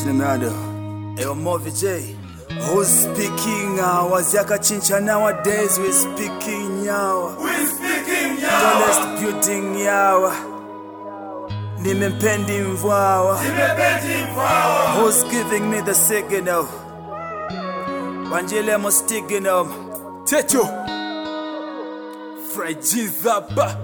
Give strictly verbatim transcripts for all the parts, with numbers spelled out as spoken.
Chinemado. Hey, Movi J. Who's speaking now? Waziaka chincha nowadays. We speaking now. We speaking now. Tallest building yawa. Nimempendi mvwawa. Nimempendi mvwawa. Who's giving me the signal? Wanjile mo stignal. Techo. Fragizaba.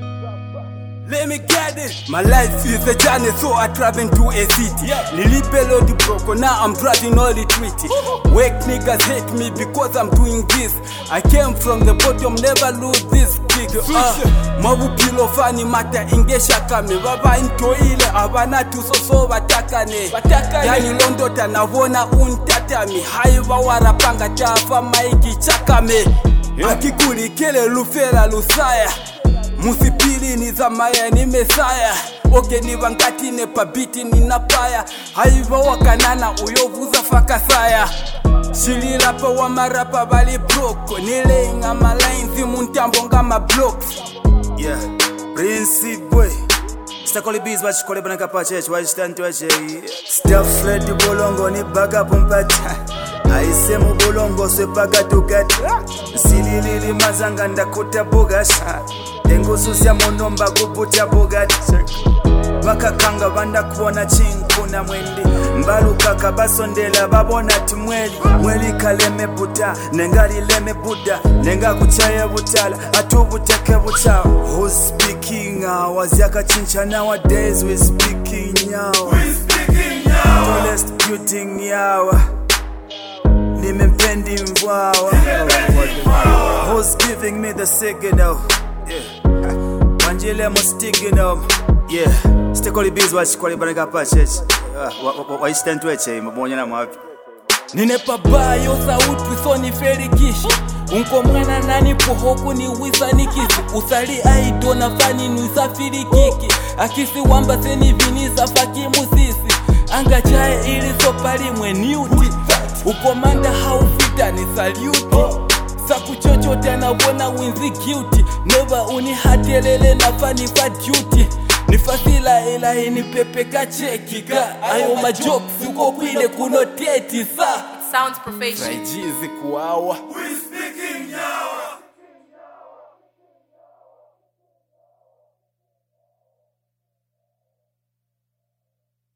Let me get it. My life is a journey, so I travel to a city. Yeah. Nilipelo di broko, now I'm driving all the treaty. Wake niggas hate me because I'm doing this. I came from the bottom, never lose this kick. Uh, Mabu pilo fani mata ingesha kame. Baba into ile abana tusoso batakane. Yani londo tanavona untatami. Haiva warapanga chafa maiki chakame. Akikuli kele lufela lusaya. Musipili ni zamaya ni mesaya. Oke ni wangati ne pabiti ni napaya. Haiva wakanana uyovuza fakasaya. Shilila pa wa marapa bali broko. Nile nga malainzi muntambo nga ma blocks. Yeah, Prince boy. Stakoli bees wachikole bana kapache wachitantu wache. Stuff Fred bolongo ni baga pompata. Aise mu bolongo se baga tukati. Sililili mazanga ndakuta bogasha. Engususia monomba kuputia bogati. Bakakanga banda kuona chinkuna mwendi. Mbalu kaka basondela babona timweli. Mweli kaleme buta, nengali leme buda. Nenga kuchaya butala, atubuteke bucha. Who's speaking now? Waziaka chincha nowadays. We speaking now. We speaking now. Tallest building yawa. Nimempendi mvwawa. Who's giving me the signal? Yeah. Wanjile mo stignal. Yeah. Stakoli bees wachikole bana kapache. Wa istantu eche mbonya na mwapi. Ninepa bayo sauti so ni ferikishi. Unko mwana nani pohoku ni wisa nikisi. Usali aido na fani nuisafiri kiki. Akisi wamba seni vinisa faki musisi. Anga chae ili sopali mwe niuti. Ukomanda haufita ni saluti. Saku chochote anabona winzi guilty. Never uni hatelele na fani fa duty. Nifasila ila hini pepe kacheki ka. Ayo majokes uko kwile kunoteti sa. Sounds professional. Fragile kuawa. We speaking now.